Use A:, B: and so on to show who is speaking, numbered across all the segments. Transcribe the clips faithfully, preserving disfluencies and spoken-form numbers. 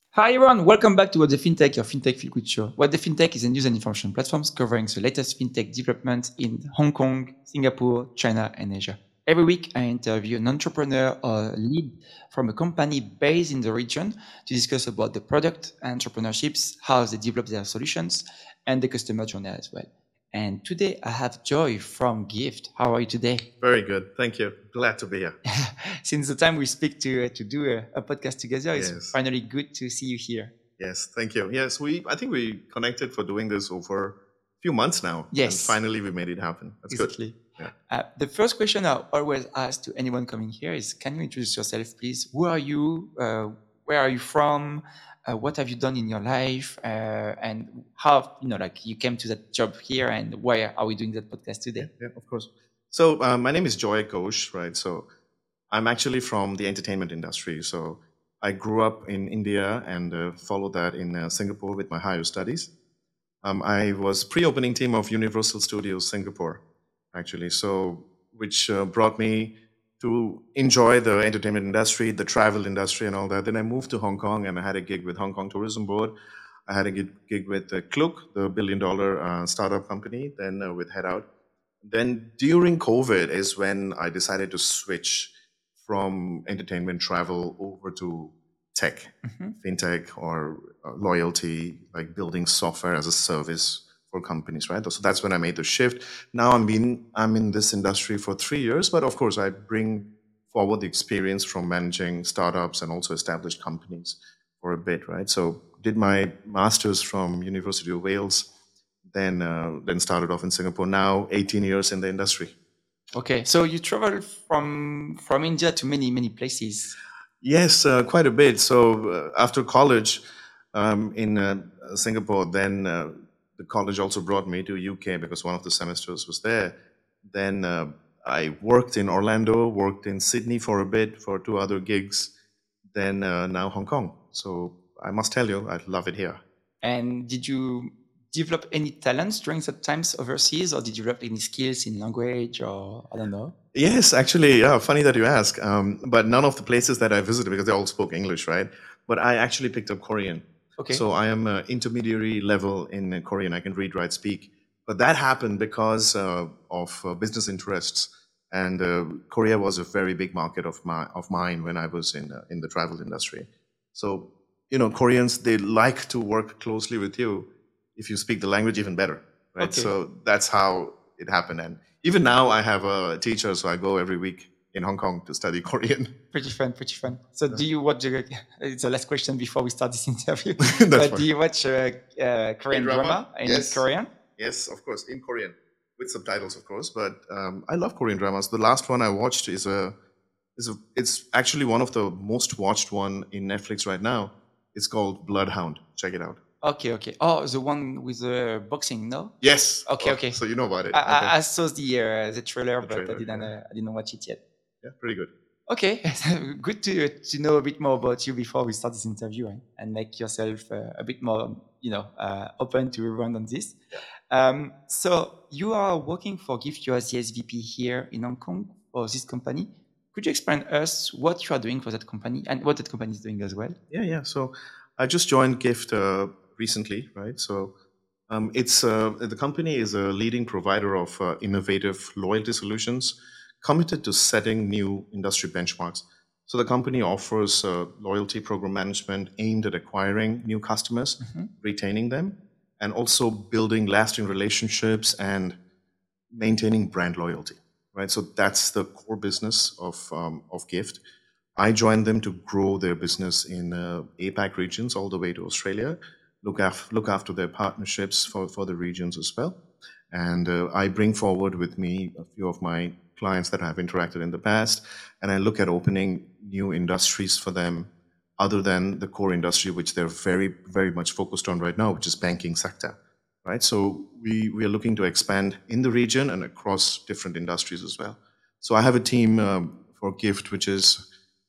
A: Hi everyone, welcome back to What the FinTech, your FinTech Feel Good show. What the FinTech is a news and information platform covering the latest FinTech developments in Hong Kong, Singapore, China, and Asia. Every week, I interview an entrepreneur or lead from a company based in the region to discuss about the product, entrepreneurships, how they develop their solutions, and the customer journey as well. And today I have Joy from Gift. How are you today?
B: Very good. Thank you. Glad to be here.
A: Since the time we speak to uh, to do a, a podcast together, it's
B: Yes.
A: finally good to see you here.
B: Yes. Thank you. Yes. We, I think we connected for doing this over a few months now. And
A: Yes.
B: finally we made it happen. That's
A: Exactly.
B: good. Yeah.
A: Uh, the first question I always ask to anyone coming here is, can you introduce yourself, please? Who are you? Uh, where are you from? Uh, what have you done in your life? Uh, and how, you know, like you came to that job here, and why are we doing that podcast today?
B: Yeah, yeah, of course. So uh, my name is Joy Ghosh, right? So I'm actually from the entertainment industry. So I grew up in India and uh, followed that in uh, Singapore with my higher studies. Um, I was pre-opening team of Universal Studios Singapore, actually. So which uh, brought me to enjoy the entertainment industry, the travel industry, and all that. Then I moved to Hong Kong and I had a gig with Hong Kong Tourism Board. I had a gig, gig with uh, Klook, the billion-dollar uh, startup company. Then uh, with Head Out. Then during COVID is when I decided to switch from entertainment travel over to tech,
A: Mhm.
B: fintech, or uh, loyalty, like building software as a service for companies, right? So that's when I made the shift. Now I'm in I'm in this industry for three years, but of course I bring forward the experience from managing startups and also established companies for a bit, right? So did my master's from University of Wales, then uh, then started off in Singapore. Now eighteen years in the industry.
A: Okay, so you travel from from India to many many places.
B: Yes, uh, quite a bit. So uh, after college um, in uh, Singapore, then uh, the college also brought me to U K because one of the semesters was there. Then uh, I worked in Orlando, worked in Sydney for a bit for two other gigs. Then uh, now Hong Kong. So I must tell you, I love it here.
A: And did you develop any talents during that times overseas, or did you develop any skills in language, or I don't know?
B: Yes, actually, yeah, funny that you ask. Um, but none of the places that I visited, because they all spoke English, right? But I actually picked up Korean.
A: Okay.
B: So I am uh, intermediary level in uh, Korean. I can read, write, speak. But that happened because uh, of uh, business interests. And uh, Korea was a very big market of my of mine when I was in uh, in the travel industry. So you know, Koreans, they like to work closely with you if you speak the language even better, right?
A: Okay.
B: So that's how it happened. And even now, I have a teacher, so I go every week in Hong Kong to study Korean.
A: Pretty fun, pretty fun. So, do you watch? The, it's the last question before we start this interview.
B: That's
A: but
B: fine.
A: do you watch uh, uh, Korean
B: drama?
A: drama in
B: Yes.
A: Korean?
B: Yes, of course, in Korean with subtitles, of course. But um, I love Korean dramas. The last one I watched is a is a it's actually one of the most watched one in Netflix right now. It's called Bloodhound. Check it out.
A: Okay, okay. Oh, the one with the boxing, no?
B: Yes.
A: Okay,
B: Oh,
A: okay.
B: So you know about it.
A: I,
B: Okay.
A: I, I saw the uh, the trailer,
B: The
A: but I
B: trailer,
A: didn't
B: yeah.
A: uh, I didn't watch it yet.
B: Yeah, pretty good.
A: Okay, good to to know a bit more about you before we start this interview, and, and make yourself uh, a bit more, you know, uh, open to everyone on this. Um, so you are working for Gift. You are the S V P here in Hong Kong for this company. Could you explain us what you are doing for that company and what that company is doing as well?
B: Yeah, yeah. So I just joined Gift uh, recently, right? So um, it's uh, the company is a leading provider of uh, innovative loyalty solutions, committed to setting new industry benchmarks. So the company offers uh, loyalty program management aimed at acquiring new customers,
A: Mhm.
B: retaining them, and also building lasting relationships and maintaining brand loyalty. Right. So that's the core business of um, of Gift. I joined them to grow their business in uh, APAC regions all the way to Australia, look, af- look after their partnerships for, for the regions as well. And uh, I bring forward with me a few of my clients that I've interacted in the past, and I look at opening new industries for them other than the core industry, which they're very, very much focused on right now, which is banking sector. Right. So we, we are looking to expand in the region and across different industries as well. So I have a team um, for Gift, which is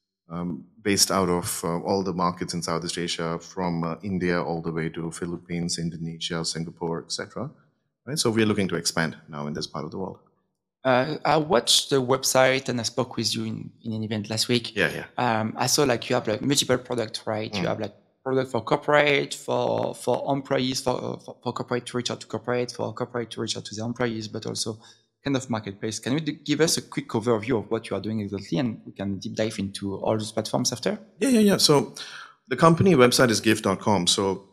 B: um, based out of uh, all the markets in Southeast Asia, from uh, India all the way to Philippines, Indonesia, Singapore, et cetera. Right, so we're looking to expand now in this part of the world.
A: Uh, I watched the website and I spoke with you in, in an event last week.
B: Yeah, yeah.
A: Um, I saw like you have like multiple products, right? You
B: Mm.
A: have like product for corporate, for for employees, for, for for corporate to reach out to corporate, for corporate to reach out to the employees, but also kind of marketplace. Can you do, give us a quick overview of what you are doing exactly, and we can deep dive into all those platforms after?
B: Yeah, yeah, yeah. So the company website is gift dot com. So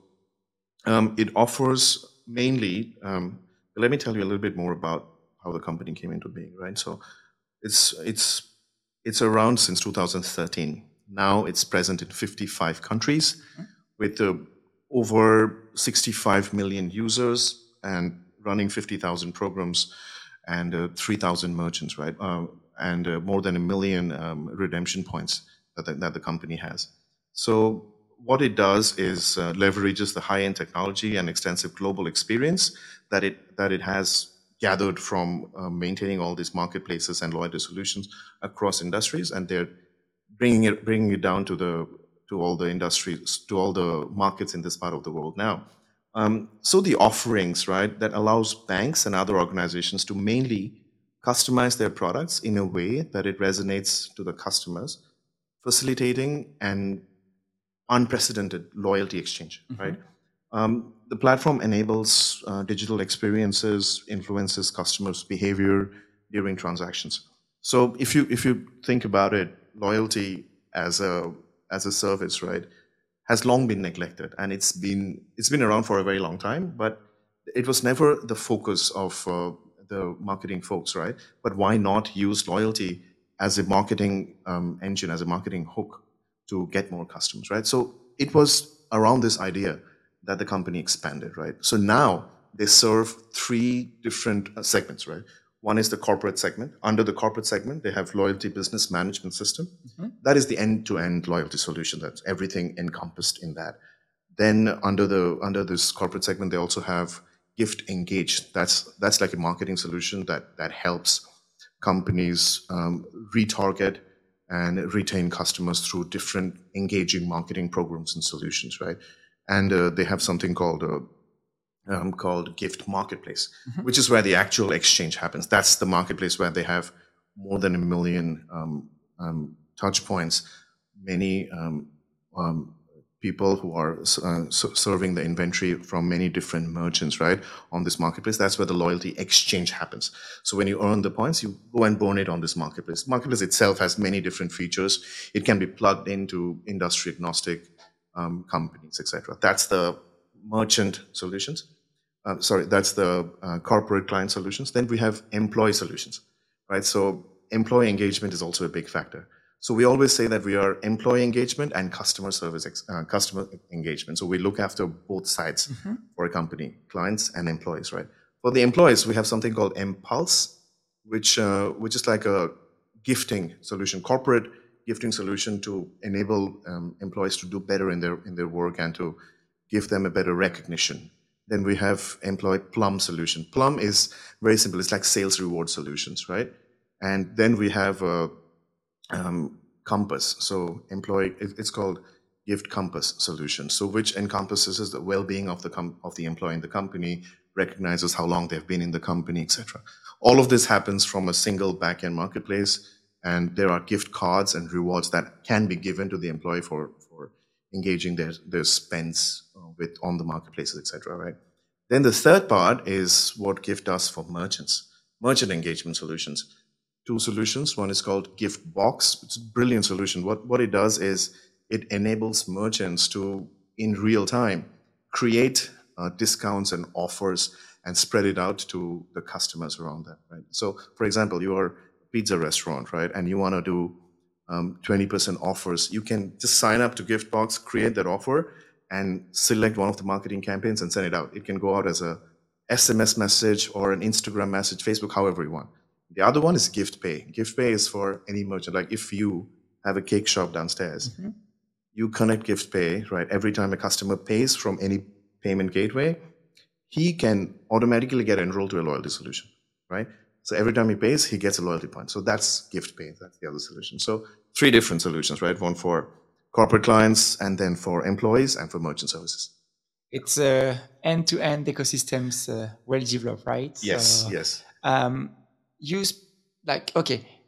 B: um, it offers mainly. Um, let me tell you a little bit more about how the company came into being. Right. So it's it's it's around since two thousand thirteen. Now it's present in fifty-five countries with uh, over sixty-five million users and running fifty thousand programs and uh, three thousand merchants, right? Uh, and uh, more than a million um, redemption points that the, that the company has. So what it does is uh, leverages the high-end technology and extensive global experience that it that it has gathered from uh, maintaining all these marketplaces and loyalty solutions across industries, and they're bringing it bringing it down to the to all the industries, to all the markets in this part of the world now. Um, so the offerings, right, that allows banks and other organizations to mainly customize their products in a way that it resonates to the customers, facilitating an unprecedented loyalty exchange, right? Um, the platform enables uh, digital experiences, influences customers' behavior during transactions. So if you if you think about it, loyalty as a as a service, right, has long been neglected, and it's been it's been around for a very long time, but it was never the focus of uh, the marketing folks, right? But why not use loyalty as a marketing um, engine, as a marketing hook to get more customers, right? So it was around this idea that the company expanded, right? So now they serve three different uh, segments, right? One is the corporate segment. Under the corporate segment, they have loyalty business management system. That is the end-to-end loyalty solution. That's everything encompassed in that. Then under the under this corporate segment, they also have Gift Engage. That's that's like a marketing solution that that helps companies um, retarget and retain customers through different engaging marketing programs and solutions, right? And uh, they have something called uh, um, called Gift Marketplace, which is where the actual exchange happens. That's the marketplace where they have more than a million um, um, touch points, many um, um, people who are uh, serving the inventory from many different merchants, right, on this marketplace. That's where the loyalty exchange happens. So when you earn the points, you go and burn it on this marketplace. Marketplace itself has many different features. It can be plugged into industry agnostic um, companies, et cetera. That's the merchant solutions. Uh, sorry, that's the uh, corporate client solutions. Then we have employee solutions, right? So employee engagement is also a big factor. So we always say that we are employee engagement and customer service, uh, customer engagement. So we look after both sides mm-hmm. for a company, clients and employees, right? For the employees, we have something called Impulse, which uh, which is like a gifting solution, corporate gifting solution to enable um, employees to do better in their in their work and to give them a better recognition. Then we have employee Plum solution. Plum is very simple. It's like sales reward solutions, right? And then we have a um, Compass. So employee, it's called Gift Compass solution. So which encompasses the well-being of the com- of the employee in the company, recognizes how long they've been in the company, et cetera. All of this happens from a single back-end marketplace, and there are gift cards and rewards that can be given to the employee for for engaging their their spends with on the marketplaces, et cetera. Right. Then the third part is what Gift does for merchants, merchant engagement solutions. Two solutions. One is called Gift Box. It's a brilliant solution. What what it does is it enables merchants to, in real time, create uh, discounts and offers and spread it out to the customers around them. Right. So, for example, you are a pizza restaurant, right, and you want to do um, twenty percent offers. You can just sign up to Giftbox, create that offer, and select one of the marketing campaigns and send it out. It can go out as a S M S message or an Instagram message, Facebook, however you want. The other one is GiftPay. GiftPay is for any merchant. Like if you have a cake shop downstairs, mm-hmm. you connect GiftPay, right? Every time a customer pays from any payment gateway, he can automatically get enrolled to a loyalty solution, right? So every time he pays, he gets a loyalty point. So that's GiftPay. That's the other solution. So three different solutions, right? One for corporate clients, and then for employees, and for merchant services.
A: It's uh, end-to-end ecosystems uh, well developed, right?
B: Yes,
A: so,
B: yes.
A: Um, use like okay.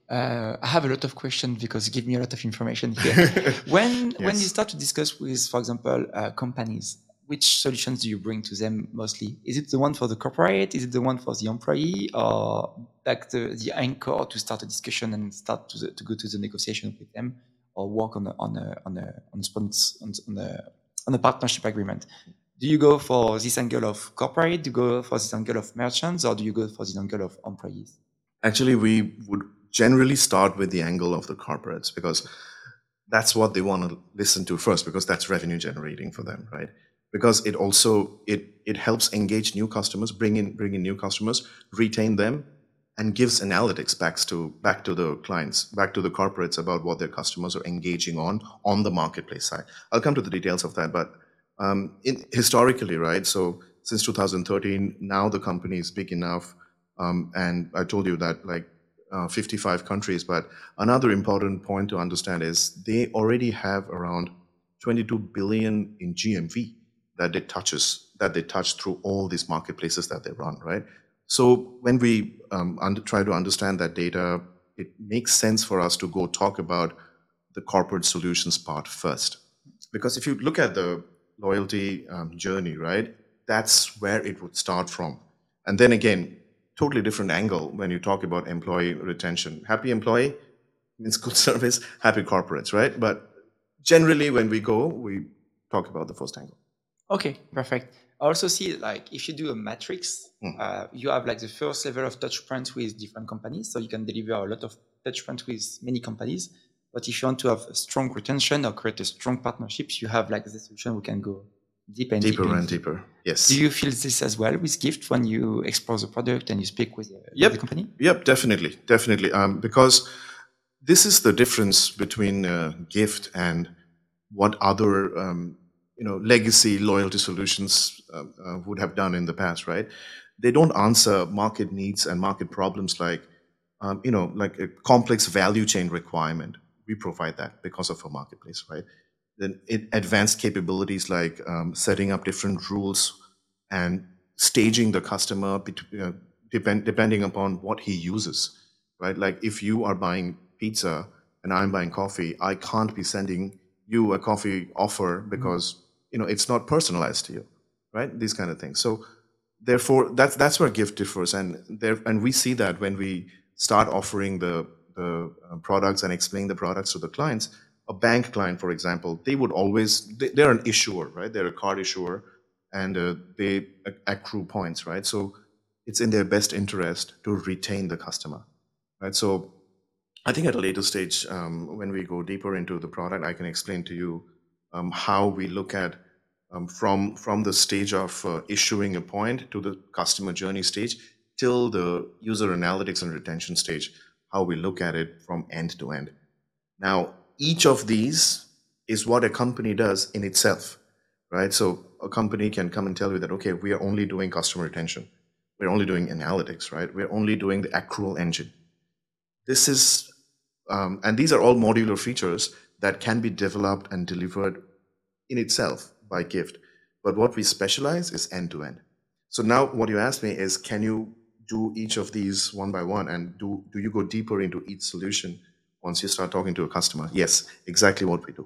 A: Uh, I have a lot of questions because you give me a lot of information here. when when you
B: Yes.
A: start to discuss with, for example, uh, companies, which solutions do you bring to them mostly? Is it the one for the corporate? Is it the one for the employee, or like the, the anchor to start a discussion and start to, the, to go to the negotiation with them, or work on a on a on a on a, spons- on, on a on a partnership agreement? Do you go for this angle of corporate? Do you go for this angle of merchants, or do you go for this angle of employees?
B: Actually, we would generally start with the angle of the corporates because that's what they want to listen to first, because that's revenue generating for them, right? Because it also it it helps engage new customers, bring in bring in new customers, retain them, and gives analytics back to back to the clients, back to the corporates about what their customers are engaging on on the marketplace side. I'll come to the details of that, but um, in, historically, right? So since two thousand thirteen, now the company is big enough, um, and I told you that like uh, fifty-five countries. But another important point to understand is they already have around twenty-two billion in G M V that they touches that they touch through all these marketplaces that they run, right? So when we um, under, try to understand that data, it makes sense for us to go talk about the corporate solutions part first, because if you look at the loyalty um, journey, right, that's where it would start from, and then again, totally different angle when you talk about employee retention. Happy employee means good service, happy corporates, right? But generally, when we go, we talk about the first angle.
A: Okay, perfect. I also see like if you do a matrix,
B: Mm.
A: uh, you have like the first level of touch points with different companies. So you can deliver a lot of touch points with many companies. But if you want to have a strong retention or create a strong partnerships, you have like the solution we can go deep and
B: Deeper
A: deeper
B: and
A: into.
B: deeper, yes.
A: Do you feel this as well with Gift when you explore the product and you speak with, uh, with
B: Yep.
A: the company?
B: Yep, definitely, definitely. Um, because this is the difference between uh, Gift and what other um, you know legacy loyalty solutions uh, uh, would have done in the past, right? They don't answer market needs and market problems like um, you know like a complex value chain requirement. We provide that because of our marketplace, right? Then it, advanced capabilities like um, setting up different rules and staging the customer bet- uh, depend, depending upon what he uses, right? Like if you are buying pizza and I'm buying coffee, I can't be sending you a coffee offer because you know it's not personalized to you, right? These kind of things. So therefore, that's that's where Gift differs, and there and we see that when we start offering the the uh, products and explain the products to the clients. A bank client, for example, they would always they, they're an issuer, right? They're a card issuer, and uh, they ac- accrue points, right? So it's in their best interest to retain the customer, right? So I think at a later stage, um, when we go deeper into the product, I can explain to you um, how we look at um, from from the stage of uh, issuing a point to the customer journey stage till the user analytics and retention stage, how we look at it from end to end. Now, each of these is what a company does in itself, right? So a company can come and tell you that, okay, we are only doing customer retention. We're only doing analytics, right? We're only doing the accrual engine. This is, um, and these are all modular features that can be developed and delivered in itself by Gift. But what we specialize is end to end. So now what you asked me is, can you do each of these one by one, and do, do you go deeper into each solution once you start talking to a customer? Yes, exactly what we do.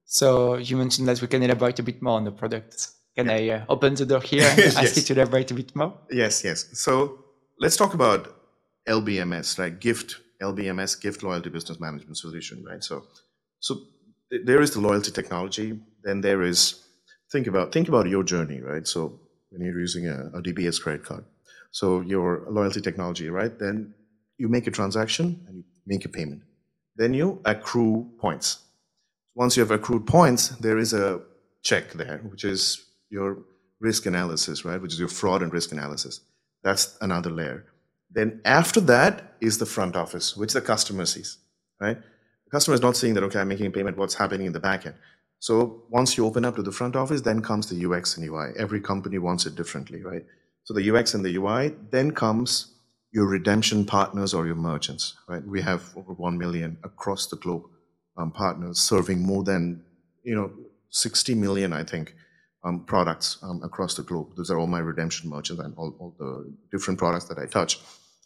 A: So you mentioned that we can elaborate a bit more on the product. Can
B: Yeah.
A: I uh, open the door here and ask
B: Yes.
A: you to elaborate a bit more?
B: Yes, yes. So let's talk about L B M S, right? Gift, L B M S, Gift Loyalty Business Management Solution, right? So, so th- there is the loyalty technology. Then there is think about think about your journey, right? So when you're using a, a D B S credit card, so your loyalty technology, right? Then you make a transaction and you make a payment. Then you accrue points. Once you have accrued points, there is a check there, which is your risk analysis, right? Which is your fraud and risk analysis. That's another layer. Then after that is the front office, which the customer sees, right? The customer is not seeing that, okay, I'm making a payment, what's happening in the back end. So once you open up to the front office, then comes the U X and U I. Every company wants it differently, right? So the U X and the U I, then comes your redemption partners or your merchants, right? We have over one million across the globe um, partners serving more than, you know, sixty million, I think, um, products um, across the globe. Those are all my redemption merchants and all, all the different products that I touch.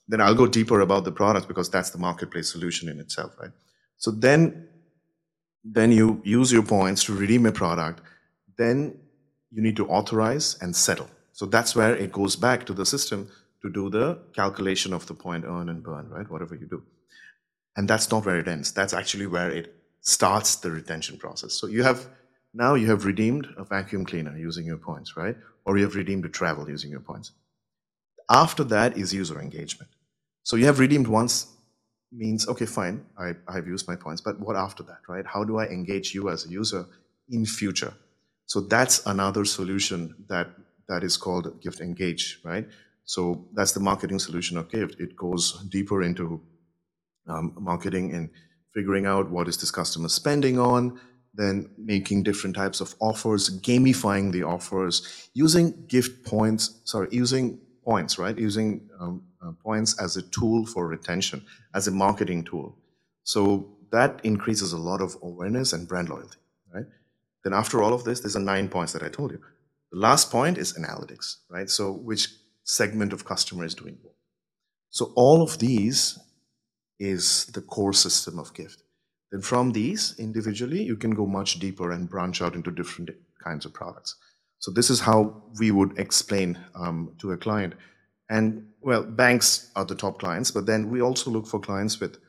B: Then I'll go deeper about the product because that's the marketplace solution in itself, right? So then, then you use your points to redeem a product. Then you need to authorize and settle. So that's where it goes back to the system to do the calculation of the point earn and burn, right? Whatever you do. And that's not where it ends. That's actually where it starts the retention process. So you have, now you have redeemed a vacuum cleaner using your points, right? Or you have redeemed a travel using your points. After that is user engagement. So you have redeemed once, means, okay, fine, I, I've used my points, but what after that, right? How do I engage you as a user in future? So that's another solution that, that is called Gift Engage, right? So that's the marketing solution of Gift. It goes deeper into um, marketing and figuring out what is this customer spending on, then making different types of offers, gamifying the offers, using gift points, sorry, using points, right? Using um, uh, points as a tool for retention, as a marketing tool. So that increases a lot of awareness and brand loyalty, right? Then after all of this, there's a nine points that I told you. The last point is analytics, right? So which segment of customer is doing what? So all of these is the core system of Gift. Then from these, individually, you can go much deeper and branch out into different kinds of products. So this is how we would explain um, to a client. And well, banks are the top clients, but then we also look for clients with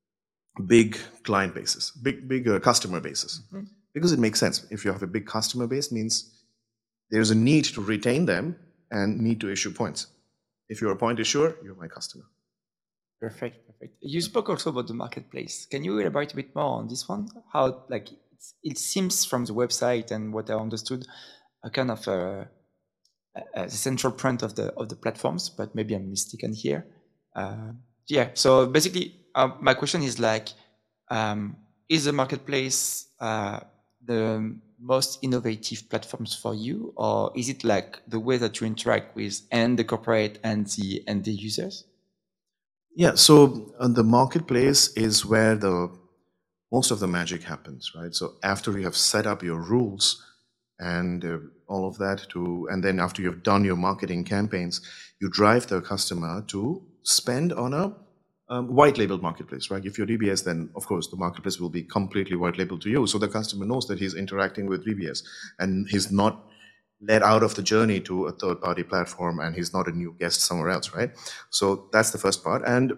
B: big client bases, big, big uh, customer bases. Mm-hmm. Because it makes sense. If you have a big customer base, means there's a need to retain them and need to issue points. If you're a point issuer, you're my customer.
A: Perfect, perfect. You spoke also about the marketplace. Can you elaborate a bit more on this one? How, like, it's, it seems from the website and what I understood, a kind of a, a, a central point of the of the platforms, but maybe I'm mistaken here. Uh, yeah. So basically, uh, my question is like, um, is the marketplace uh, the most innovative platforms for you, or is it like the way that you interact with and the corporate and the and the users?
B: Yeah, so uh, the marketplace is where the most of the magic happens, right? So after you have set up your rules and uh, all of that to, and then after you've done your marketing campaigns, you drive the customer to spend on a um, white labeled marketplace, right? If you're D B S, then of course the marketplace will be completely white labeled to you. So the customer knows that he's interacting with D B S and he's not led out of the journey to a third party platform and he's not a new guest somewhere else, right? So that's the first part. And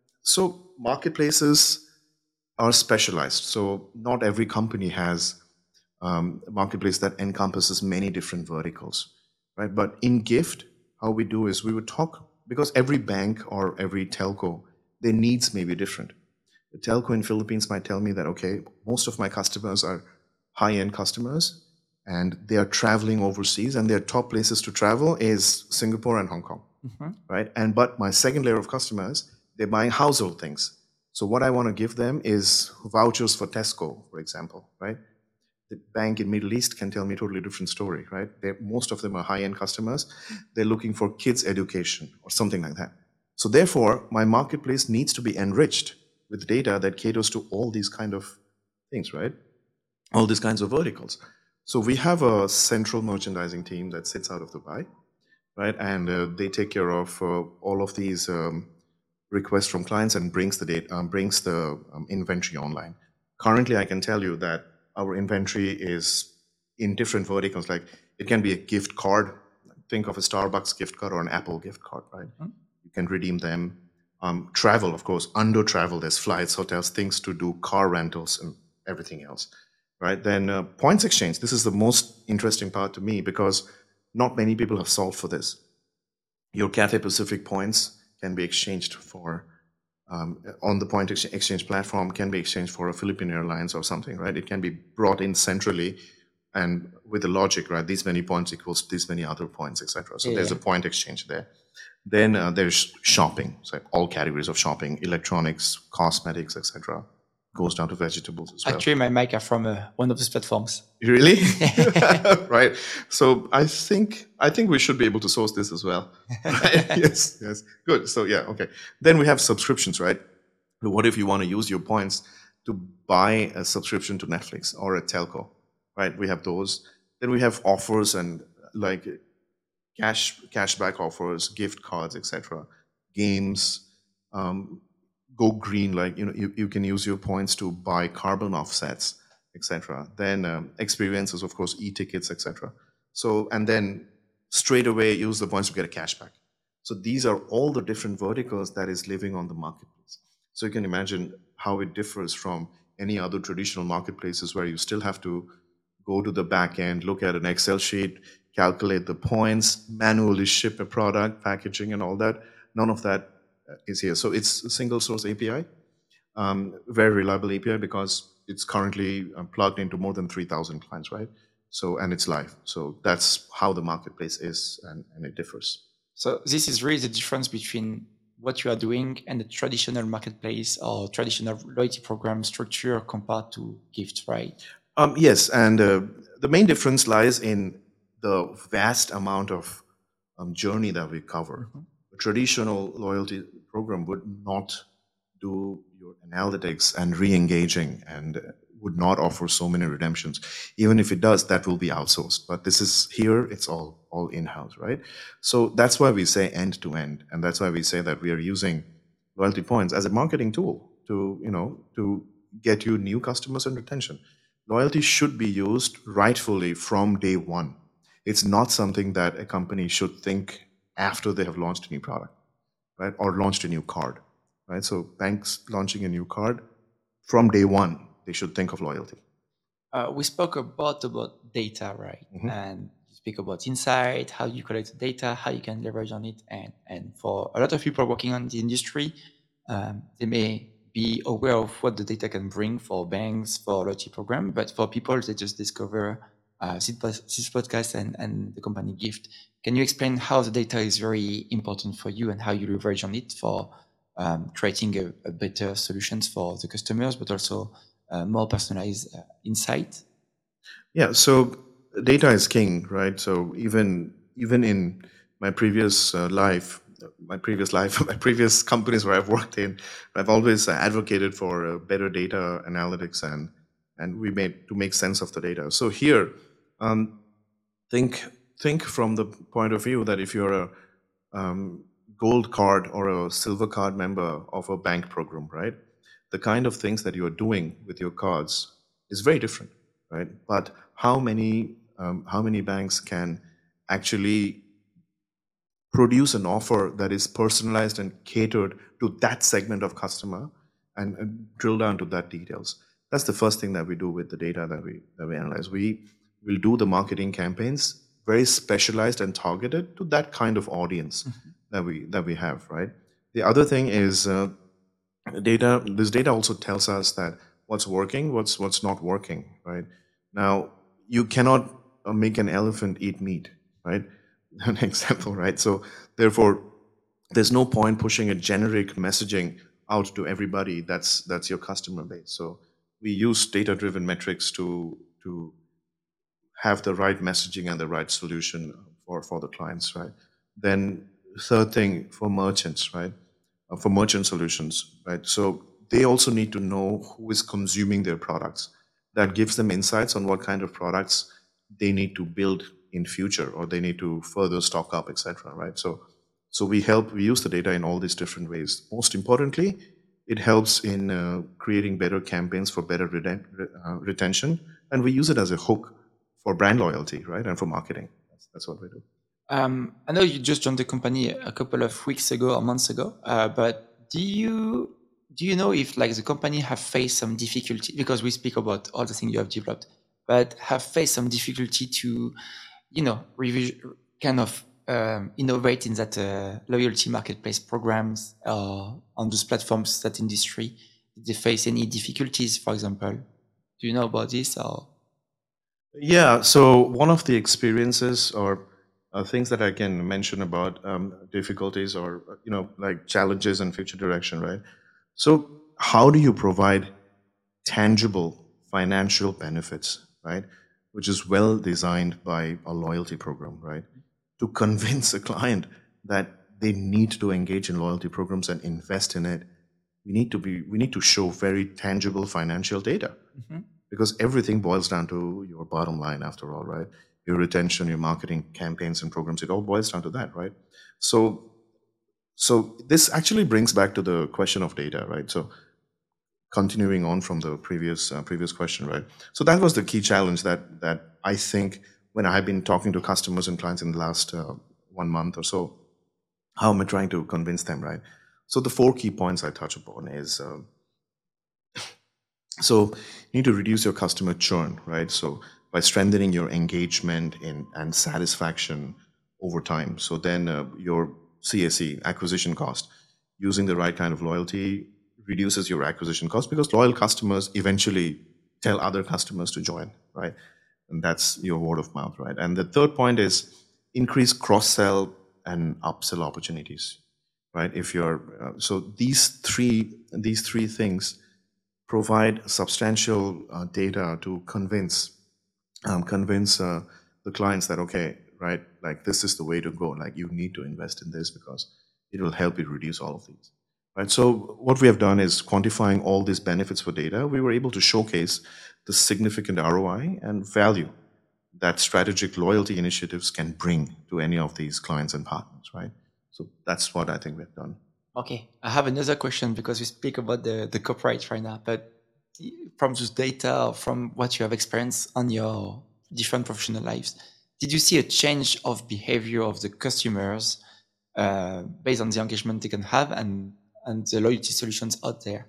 B: so marketplaces are specialized. So not every company has um, a marketplace that encompasses many different verticals, right? But in Gift, how we do is we would talk, because every bank or every telco, their needs may be different. The telco in Philippines might tell me that, okay, most of my customers are high-end customers and they are traveling overseas and their top places to travel is Singapore and Hong Kong, mm-hmm. right? And but my second layer of customers, they're buying household things. So what I want to give them is vouchers for Tesco, for example, right? The bank in Middle East can tell me a totally different story, right? They're, most of them are high-end customers. They're looking for kids' education or something like that. So therefore, my marketplace needs to be enriched with data that caters to all these kind of things, right? All these kinds of verticals. So we have a central merchandising team that sits out of Dubai, right? And uh, they take care of uh, all of these um, requests from clients and brings the data, um, brings the um, inventory online. Currently, I can tell you that our inventory is in different verticals. Like it can be a gift card. Think of a Starbucks gift card or an Apple gift card, right? Mm-hmm. You can redeem them. Um, travel, of course, under travel, there's flights, hotels, things to do, car rentals, and everything else, right? Then uh, points exchange. This is the most interesting part to me because not many people have solved for this. Your Cathay Pacific points can be exchanged for, um, on the point ex- exchange platform, can be exchanged for a Philippine Airlines or something, right? It can be brought in centrally and with the logic, right? These many points equals these many other points, et cetera. So yeah. There's a point exchange there. Then uh, there's shopping, so all categories of shopping, electronics, cosmetics, et cetera. Goes down to vegetables as well.
A: Actually, my mic are from uh, one of these platforms.
B: Really? Right. So I think I think we should be able to source this as well. Right? Yes. Yes. Good. So yeah. Okay. Then we have subscriptions, right? What if you want to use your points to buy a subscription to Netflix or a telco? Right. We have those. Then we have offers and like cash cashback offers, gift cards, et cetera. Games. um, go green, like you know, you, you can use your points to buy carbon offsets, et cetera. Then um, experiences, of course, e-tickets, et cetera. So and then straight away use the points to get a cashback. So these are all the different verticals that is living on the marketplace. So you can imagine how it differs from any other traditional marketplaces where you still have to go to the back end, look at an Excel sheet, calculate the points, manually ship a product, packaging, and all that. None of that uh, is here. So it's a single source A P I, um, very reliable A P I because it's currently uh, plugged into more than three thousand clients, right? So, and it's live. So that's how the marketplace is, and, and it differs.
A: So this is really the difference between what you are doing and the traditional marketplace or traditional loyalty program structure compared to Gift, right?
B: Um, yes, and uh, the main difference lies in the vast amount of um, journey that we cover.
A: Mhm.
B: A traditional loyalty program would not do your analytics and re-engaging and uh, would not offer so many redemptions. Even if it does, that will be outsourced. But this is here, it's all all in-house, right? So that's why we say end to end, and that's why we say that we are using loyalty points as a marketing tool to, you know, to get you new customers and retention. Loyalty should be used rightfully from day one. It's not something that a company should think after they have launched a new product, right? Or launched a new card, right? So banks launching a new card, from day one, they should think of loyalty.
A: Uh, we spoke about about data, right?
B: Mhm.
A: And you speak about insight, how you collect the data, how you can leverage on it, and and for a lot of people working on the industry, um, they may be aware of what the data can bring for banks, for loyalty program, but for people, they just discover uh, this pod- this podcast and and the company Gift. Can you explain how the data is very important for you and how you leverage on it for um, creating a, a better solutions for the customers, but also uh, more personalized uh, insight?
B: Yeah, so data is king, right? So even even in my previous uh, life, my previous life, my previous companies where I've worked in, I've always uh, advocated for uh, better data analytics and and we made to make sense of the data. So here, um, think think from the point of view that if you're a um, gold card or a silver card member of a bank program, right? The kind of things that you're doing with your cards is very different, right? But how many um, how many banks can actually produce an offer that is personalized and catered to that segment of customer and, and drill down to that details? That's the first thing that we do with the data that we that we analyze. We will do the marketing campaigns very specialized and targeted to that kind of audience
A: Mhm.
B: that we that we have, right? The other thing is uh, data. This data also tells us that what's working, what's what's not working, right? Now you cannot uh, make an elephant eat meat, right? An example, right? So therefore, there's no point pushing a generic messaging out to everybody that's that's your customer base. So we use data driven metrics to to have the right messaging and the right solution for for the clients, right? Then third thing for merchants, right? Uh, for merchant solutions, right? So they also need to know who is consuming their products. That gives them insights on what kind of products they need to build in future or they need to further stock up, et cetera. Right? So, so we help. We use the data in all these different ways. Most importantly, it helps in uh, creating better campaigns for better reten- re- uh, retention, and we use it as a hook for brand loyalty, right, and for marketing. That's, that's what we do.
A: Um, I know you just joined the company a couple of weeks ago or months ago, uh, but do you do you know if like the company have faced some difficulty because we speak about all the things you have developed, but have faced some difficulty to you know revis- kind of um, innovate in that uh, loyalty marketplace programs or on those platforms that industry? Did they face any difficulties, for example? Do you know about this or?
B: Yeah, so one of the experiences or uh, things that I can mention about um, difficulties or uh, you know like challenges and future direction, right? So how do you provide tangible financial benefits, right? Which is well designed by a loyalty program, right? To convince a client that they need to engage in loyalty programs and invest in it, we need to be we need to show very tangible financial data
A: Mhm.
B: because everything boils down to your bottom line after all, right? Your retention, your marketing campaigns and programs, it all boils down to that, right? So So this actually brings back to the question of data, right? So continuing on from the previous uh, previous question, right? So that was the key challenge that that I think when I've been talking to customers and clients in the last uh, one month or so, how am I trying to convince them, right? So the four key points I touch upon is um, so you need to reduce your customer churn, right? So by strengthening your engagement in, and satisfaction over time. So then uh, your C A C, acquisition cost, using the right kind of loyalty reduces your acquisition cost because loyal customers eventually tell other customers to join, right? And that's your word of mouth, right? And the third point is increase cross sell and upsell opportunities, right? If you're uh, so these three these three things provide substantial uh, data to convince um, convince uh, the clients that okay, right, like this is the way to go. Like you need to invest in this because it will help you reduce all of these. Right. So what we have done is quantifying all these benefits for data. We were able to showcase the significant R O I and value that strategic loyalty initiatives can bring to any of these clients and partners. Right. So that's what I think we've done.
A: Okay, I have another question because we speak about the, the corporate right now, but from this data or from what you have experienced on your different professional lives, did you see a change of behavior of the customers uh, based on the engagement they can have and, and the loyalty solutions out there?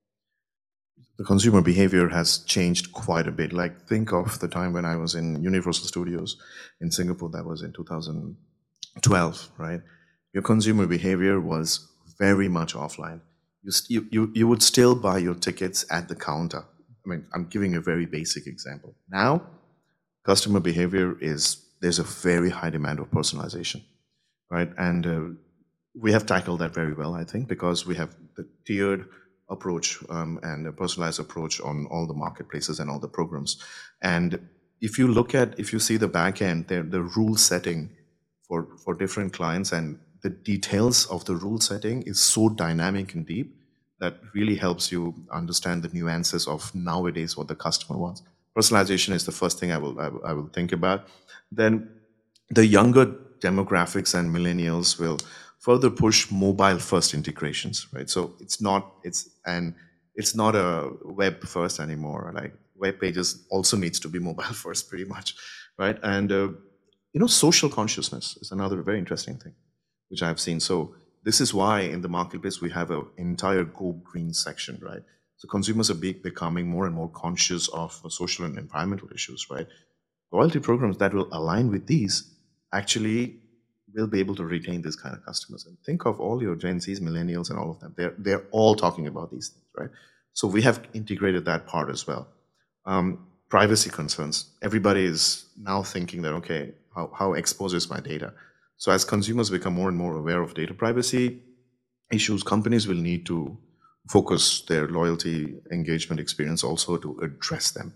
B: The consumer behavior has changed quite a bit. Like think of the time when I was in Universal Studios in Singapore. That was in two thousand twelve, right? Your consumer behavior was very much offline. You, you, you, you would still buy your tickets at the counter. I mean, I'm giving a very basic example. Now, customer behavior is there's a very high demand of personalization, right? And uh, we have tackled that very well, I think, because we have the tiered approach um, and a personalized approach on all the marketplaces and all the programs. And if you look at, if you see the back end, the, the rule setting for, for different clients and the details of the rule setting is so dynamic and deep that really helps you understand the nuances of nowadays what the customer wants. Personalization is the first thing I will, I will, I will think about. Then the younger demographics and millennials will further push mobile first integrations, right? So it's not it's and it's not a web first anymore. Like web pages also needs to be mobile first, pretty much, right? And uh, you know, social consciousness is another very interesting thing, which I've seen. So this is why in the marketplace we have an entire Go Green section, right? So consumers are be- becoming more and more conscious of uh, social and environmental issues, right? Loyalty programs that will align with these actually will be able to retain this kind of customers. And think of all your Gen Zs, millennials, and all of them. They're they're all talking about these things, right? So we have integrated that part as well. Um, privacy concerns. Everybody is now thinking that okay, how how exposed is my data? So as consumers become more and more aware of data privacy issues, companies will need to focus their loyalty engagement experience also to address them.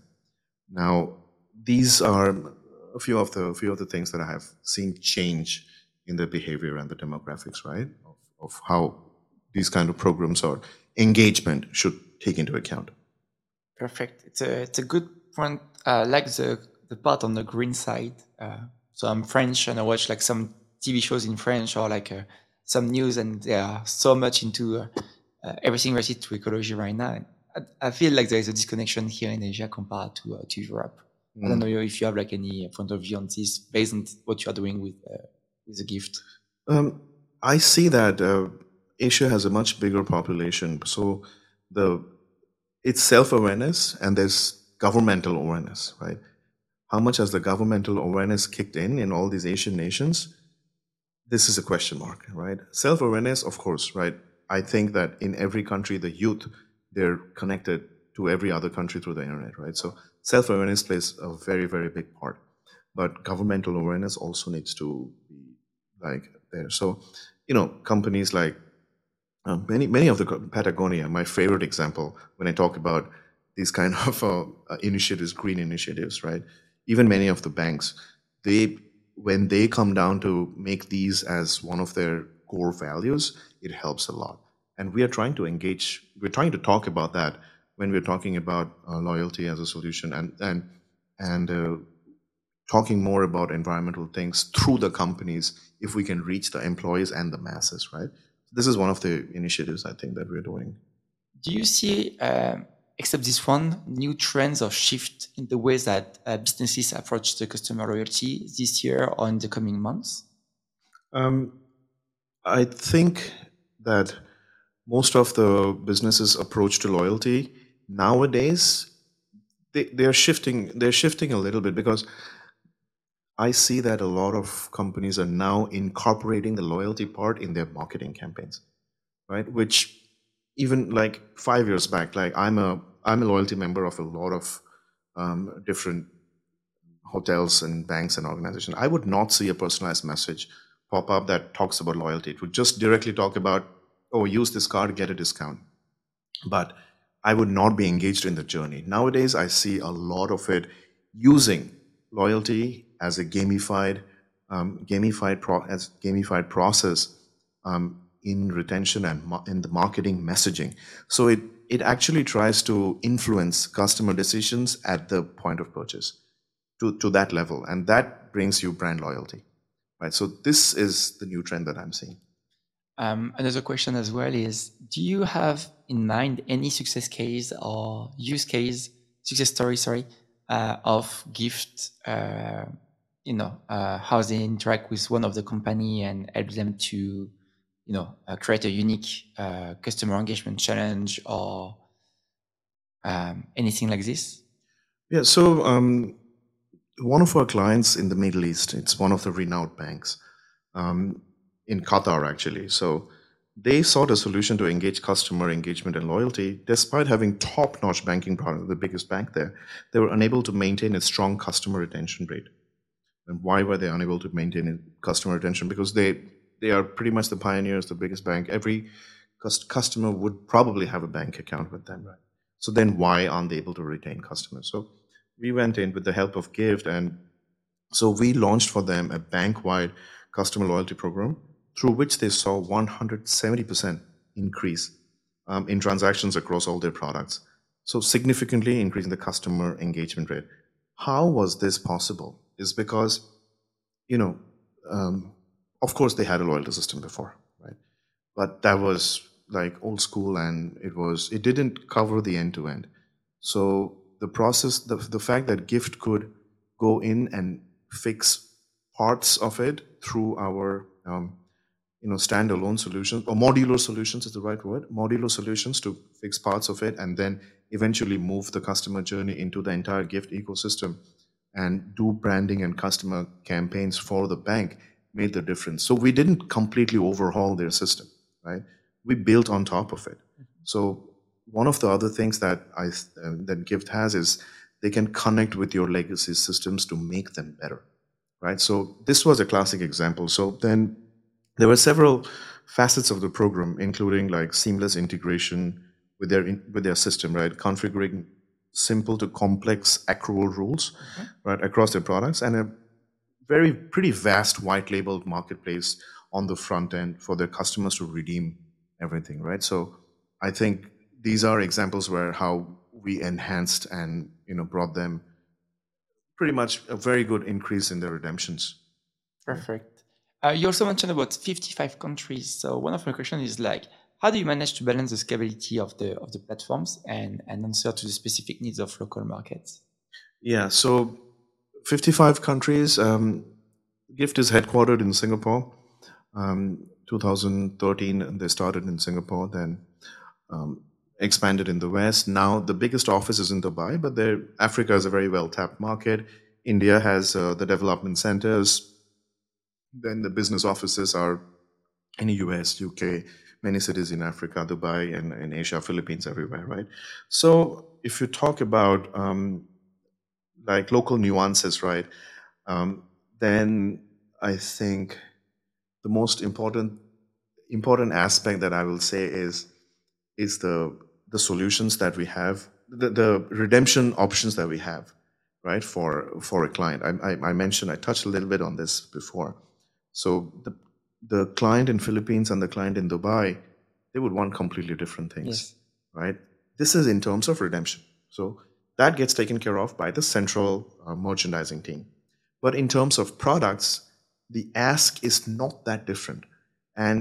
B: Now, these are a few of the few of the things that I have seen change in the behavior and the demographics, right? Of, of how these kind of programs or engagement should take into account.
A: Perfect. It's a it's a good point. I like the the part on the green side. Uh, so I'm French and I watch like some T V shows in French or like uh, some news, and they are so much into uh, uh, everything related to ecology right now. And I, I feel like there is a disconnection here in Asia compared to uh, to Europe. I don't know if you have like any point of view on this based on what you are doing with uh, with the gift.
B: Um, I see that uh, Asia has a much bigger population, so the it's self-awareness and there's governmental awareness, right? How much has the governmental awareness kicked in in all these Asian nations? This is a question mark, right? Self-awareness, of course, right? I think that in every country, the youth, they're connected to every other country through the internet, right? So self-awareness plays a very, very big part. But governmental awareness also needs to be like there. So, you know, companies like uh, many, many of the co- Patagonia, my favorite example when I talk about these kind of uh, uh, initiatives, green initiatives, right? Even many of the banks, they when they come down to make these as one of their core values, it helps a lot. And we are trying to engage. We're trying to talk about that when we're talking about uh, loyalty as a solution, and and and uh, talking more about environmental things through the companies if we can reach the employees and the masses, right? This is one of the initiatives I think that we're doing.
A: Do you see, um, except this one, new trends or shift in the ways that uh, businesses approach the customer loyalty this year or in the coming months?
B: Um, I think that most of the businesses' approach to loyalty nowadays they, they're shifting they're shifting a little bit because I see that a lot of companies are now incorporating the loyalty part in their marketing campaigns, right? Which even like five years back, like I'm a I'm a loyalty member of a lot of um, different hotels and banks and organizations. I would not see a personalized message pop up that talks about loyalty. It would just directly talk about, oh, use this card, get a discount. But I would not be engaged in the journey. Nowadays, I see a lot of it using loyalty as a gamified, um, gamified pro- as gamified process um, in retention and ma- in the marketing messaging. So it it actually tries to influence customer decisions at the point of purchase to, to that level, and that brings you brand loyalty, right? So this is the new trend that I'm seeing.
A: Um, another question as well is, do you have in mind any success case or use case, success story, sorry, uh, of Gift, uh, you know, uh, how they interact with one of the company and help them to, you know, uh, create a unique uh, customer engagement challenge or um, anything like this?
B: Yeah, so um, one of our clients in the Middle East, it's one of the renowned banks um, in Qatar, actually. So they sought a solution to engage customer engagement and loyalty. Despite having top notch banking products, the biggest bank there, they were unable to maintain a strong customer retention rate. And why were they unable to maintain a customer retention? Because they, they are pretty much the pioneers, the biggest bank. Every cus- customer would probably have a bank account with them, right? So then why aren't they able to retain customers? So we went in with the help of Gift, and so we launched for them a bank-wide customer loyalty program through which they saw one hundred seventy percent increase um, in transactions across all their products. So significantly increasing the customer engagement rate. How was this possible? Is because, you know, um, of course they had a loyalty system before, right? But that was like old school, and it was it didn't cover the end to end. So the process, the, the fact that Gift could go in and fix parts of it through our um, you know standalone solutions, or modular solutions is the right word, modular solutions to fix parts of it, and then eventually move the customer journey into the entire Gift ecosystem and do branding and customer campaigns for the bank made the difference. So we didn't completely overhaul their system, right? We built on top of it. So one of the other things that I uh, that Gift has is they can connect with your legacy systems to make them better, right? So this was a classic example. So then there were several facets of the program, including like seamless integration with their in, with their system, right? Configuring simple to complex accrual rules, right, across their products, and a very pretty vast white labeled marketplace on the front end for their customers to redeem everything, right? So I think these are examples where how we enhanced and you know brought them pretty much a very good increase in their redemptions.
A: Perfect. Uh, you also mentioned about fifty-five countries. So one of my questions is like, how do you manage to balance the scalability of the of the platforms and, and answer to the specific needs of local markets?
B: Yeah, so fifty-five countries. Um, Gift is headquartered in Singapore. Um, twenty thirteen, they started in Singapore, then um, expanded in the West. Now the biggest office is in Dubai, but there, Africa is a very well-tapped market. India has uh, the development centers. Then the business offices are in the U S, U K, many cities in Africa, Dubai, and in Asia, Philippines, everywhere, right? So if you talk about um, like local nuances, right, um, then I think the most important important aspect that I will say is is the the solutions that we have, the, the redemption options that we have, right, for for a client. I, I, I mentioned, I touched a little bit on this before. So the the client in Philippines and the client in Dubai, they would want completely different things,
A: Yes.
B: right? This is in terms of redemption. So that gets taken care of by the central uh, merchandising team. But in terms of products, the ask is not that different. And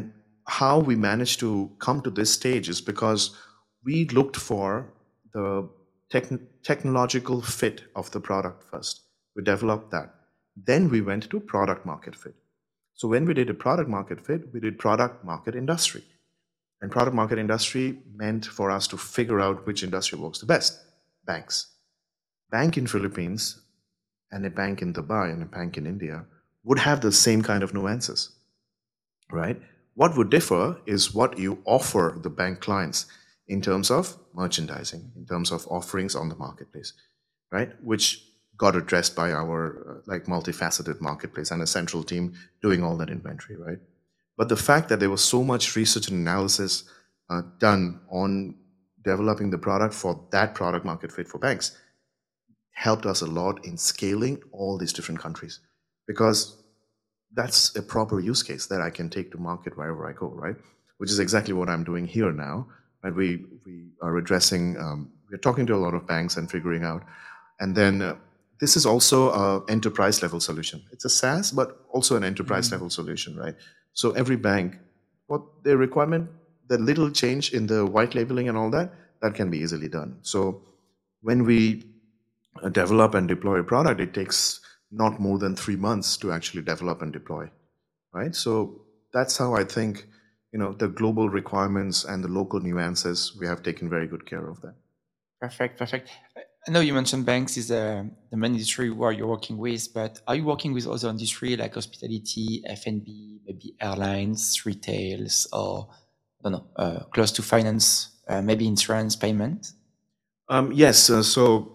B: how we managed to come to this stage is because we looked for the techn technological fit of the product first. We developed that. Then we went to product market fit. So when we did a product market fit, we did product market industry. And product market industry meant for us to figure out which industry works the best. Banks. Bank in Philippines and a bank in Dubai and a bank in India would have the same kind of nuances, right? What would differ is what you offer the bank clients in terms of merchandising, in terms of offerings on the marketplace, right? Which got addressed by our uh, like multifaceted marketplace and a central team doing all that inventory, right? But the fact that there was so much research and analysis uh, done on developing the product for that product market fit for banks helped us a lot in scaling all these different countries, because that's a proper use case that I can take to market wherever I go, right? Which is exactly what I'm doing here now. Right? We we are addressing, um, we're talking to a lot of banks and figuring out, and then uh, this is also a enterprise level solution. It's a SaaS, but also an enterprise level solution, right? So every bank, what their requirement, the little change in the white labeling and all that, that can be easily done. So when we uh, develop and deploy a product, it takes not more than three months to actually develop and deploy, right? So that's how I think, you know, the global requirements and the local nuances, we have taken very good care of that.
A: Perfect, perfect. I know you mentioned banks is uh, the main industry where you're working with, but are you working with other industry like hospitality, F and B, maybe airlines, retails, or I don't know, uh, close to finance, uh, maybe insurance, payment?
B: Um, yes, uh, so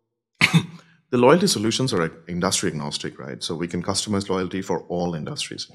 B: the loyalty solutions are industry agnostic, right? So we can customize loyalty for all industries.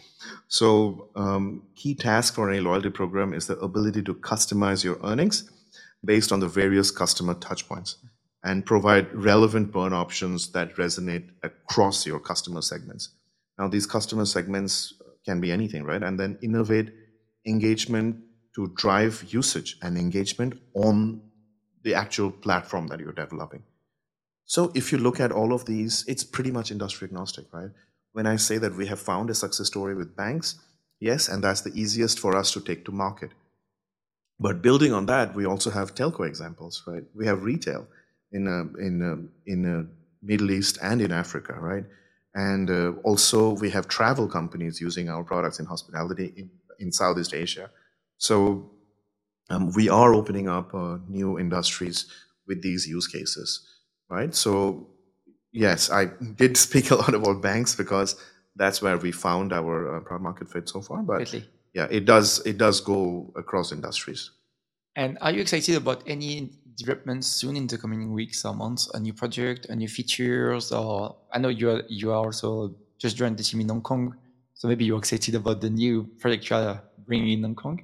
B: So um, key task for any loyalty program is the ability to customize your earnings based on the various customer touchpoints and provide relevant burn options that resonate across your customer segments. Now, these customer segments can be anything, right? And then innovate engagement to drive usage and engagement on the actual platform that you're developing. So if you look at all of these, it's pretty much industry agnostic, right? When I say that we have found a success story with banks, yes, and that's the easiest for us to take to market. But building on that, we also have telco examples, right? We have retail in uh, in uh, in uh, Middle East and in Africa, right? And uh, also we have travel companies using our products in hospitality in, in Southeast Asia. So um, we are opening up uh, new industries with these use cases, right? So yes, I did speak a lot about banks because that's where we found our uh, product market fit so far. But
A: Completely.
B: yeah, it does it does go across industries.
A: And are you excited about any developments soon in the coming weeks or months? A new project, a new features, or I know you are you are also just joined the team in Hong Kong, so maybe you're excited about the new project you are bringing in Hong Kong.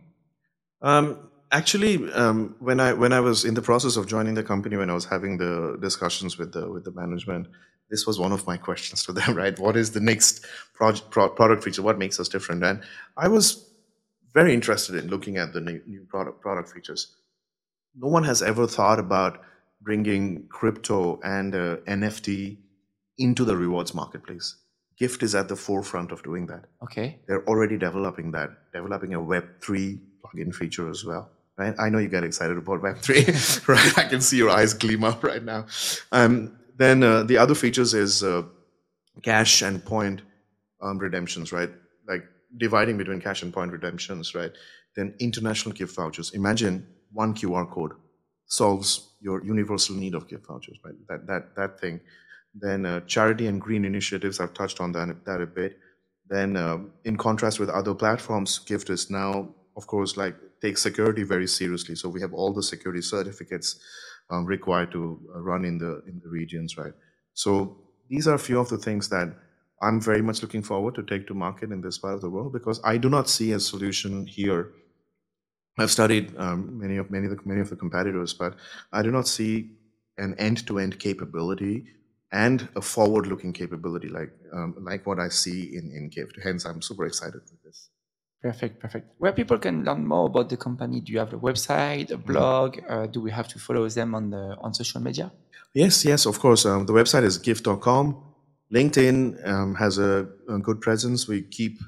B: Um, actually, um, when I when I was in the process of joining the company, when I was having the discussions with the with the management, this was one of my questions to them. Right, what is the next project pro- product feature? What makes us different? And I was very interested in looking at the new, new product product features. No one has ever thought about bringing crypto and uh, N F T into the rewards marketplace. Gift is at the forefront of doing that.
A: Okay.
B: They're already developing that, developing a Web three plugin feature as well. Right? I know you get excited about Web three, right? I can see your eyes gleam up right now. Um, then uh, the other features is uh, cash and point um, redemptions, right? Like dividing between cash and point redemptions, right? Then international gift vouchers. Imagine one Q R code solves your universal need of gift vouchers, right? That that that thing. Then uh, charity and green initiatives. I've touched on that that a bit. Then, um, in contrast with other platforms, Gift is now, of course, like takes security very seriously. So we have all the security certificates um, required to uh, run in the in the regions, right? So these are a few of the things that I'm very much looking forward to take to market in this part of the world, because I do not see a solution here. I've studied um, many of many of the many of the competitors, but I do not see an end-to-end capability and a forward-looking capability like um, like what I see in in Gift. Hence, I'm super excited with this.
A: Perfect, perfect. Where people can learn more about the company? Do you have a website, a
B: Mhm.
A: blog? Uh, do we have to follow them on the on social media?
B: Yes, yes, of course. Um, the website is gift dot com. LinkedIn um, has a, a good presence. We keep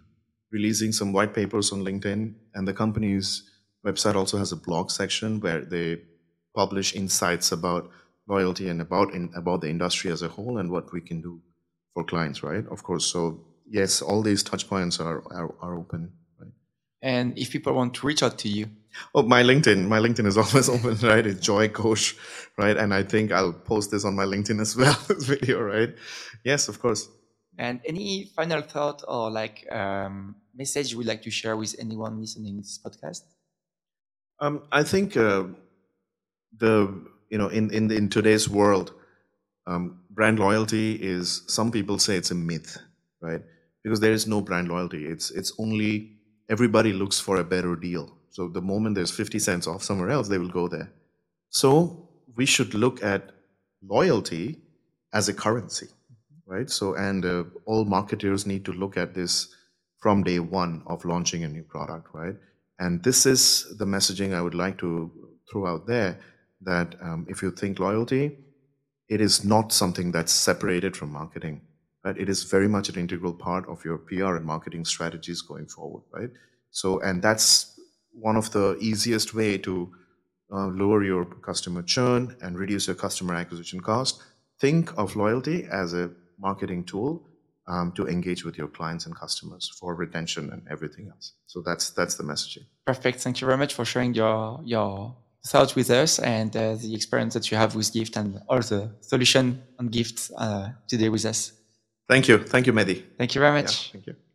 B: releasing some white papers on LinkedIn, and the company's website also has a blog section where they publish insights about loyalty and about in, about the industry as a whole and what we can do for clients, right? Of course. So yes, all these touch points are are, are open. Right?
A: And if people want to reach out to you,
B: oh, my LinkedIn, my LinkedIn is always open, right? It's Joy Ghosh, right? And I think I'll post this on my LinkedIn as well, this video, right? Yes, of course.
A: And any final thought or like um, message you would like to share with anyone listening to this podcast?
B: Um, I think uh, the you know in in in today's world, um, brand loyalty is, some people say it's a myth, right? Because there is no brand loyalty. It's it's only, everybody looks for a better deal. So the moment there's fifty cents off somewhere else, they will go there. So we should look at loyalty as a currency, right? So, and uh, all marketers need to look at this from day one of launching a new product, right? And this is the messaging I would like to throw out there, that um, if you think loyalty, it is not something that's separated from marketing, right? It is very much an integral part of your P R and marketing strategies going forward, right? So, and that's one of the easiest way to uh, lower your customer churn and reduce your customer acquisition cost. Think of loyalty as a marketing tool um, to engage with your clients and customers for retention and everything else. So that's that's the messaging.
A: Perfect. Thank you very much for sharing your your thoughts with us and uh, the experience that you have with Gift and all the solution on Gift uh, today with us.
B: Thank you. Thank you, Mehdi.
A: Thank you very much.
B: Yeah, thank you.